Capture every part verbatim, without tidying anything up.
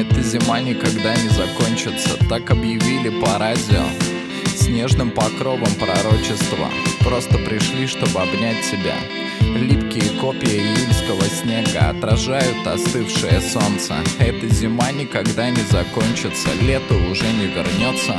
Эта зима никогда не закончится, так объявили по радио. Снежным покровом пророчества просто пришли, чтобы обнять тебя. Липкие копья июльского снега отражают остывшее солнце. Эта зима никогда не закончится, лето уже не вернется.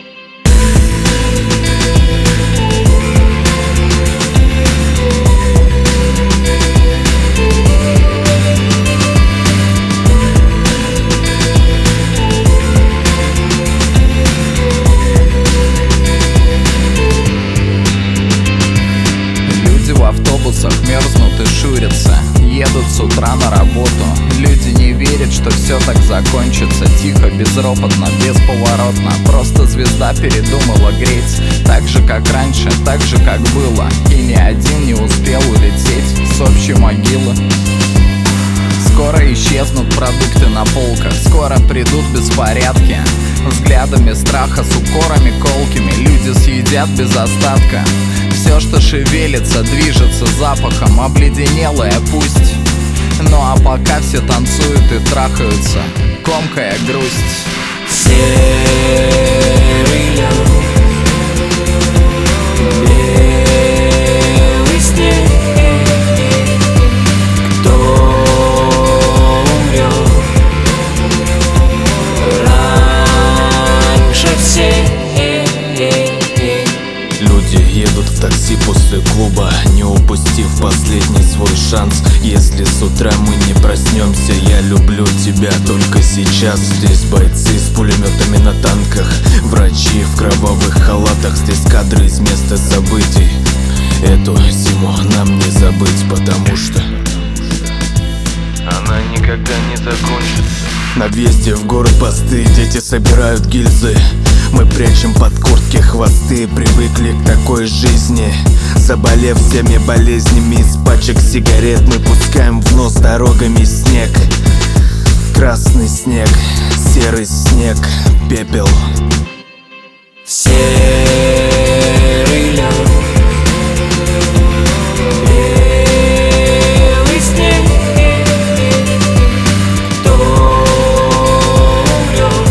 В автобусах мерзнут и шурятся, едут с утра на работу. Люди не верят, что все так закончится. Тихо, безропотно, бесповоротно. Просто звезда передумала греть. Так же, как раньше, так же, как было. И ни один не успел улететь с общей могилы. Скоро исчезнут продукты на полках, скоро придут беспорядки. Взглядами страха, с укорами колкими люди съедят без остатка. Все, что шевелится, движется запахом, обледенелое пусть. Ну а пока все танцуют и трахаются, комкая грусть. Серый лед, белый снег. Кто умрет раньше всех? Люди едут в такси после клуба, не упустив последний свой шанс. Если с утра мы не проснемся, я люблю тебя только сейчас. Здесь бойцы с пулеметами на танках, врачи в кровавых халатах. Здесь кадры из места событий. Эту зиму нам не забыть, потому что она никогда не закончится. На въезде в город посты, дети собирают гильзы. Мы прячем под куртки хвосты, привыкли к такой жизни. Заболев всеми болезнями, из пачек сигарет мы пускаем в нос дорогами снег. Красный снег, серый снег, пепел. Серый лед, белый снег. Кто умрет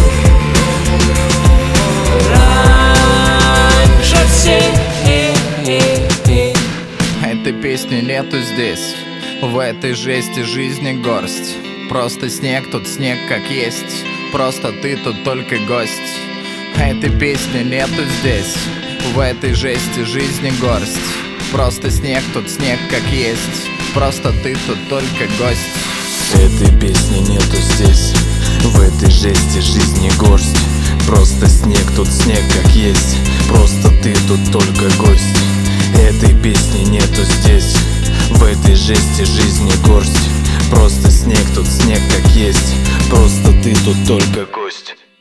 раньше всех? Этой песни нету здесь, в этой жести жизни горсть. Просто снег тут снег как есть, просто ты тут только гость. Этой песни нету здесь, в этой жести жизни горсть. Просто снег тут снег как есть, просто ты тут только гость. Этой песни нету здесь, в этой жести жизни горсть. Просто снег тут снег как есть, просто ты тут только гость. Этой песни нету здесь, в этой жести жизни горсть. Просто снег тут снег как есть, просто ты тут только гость.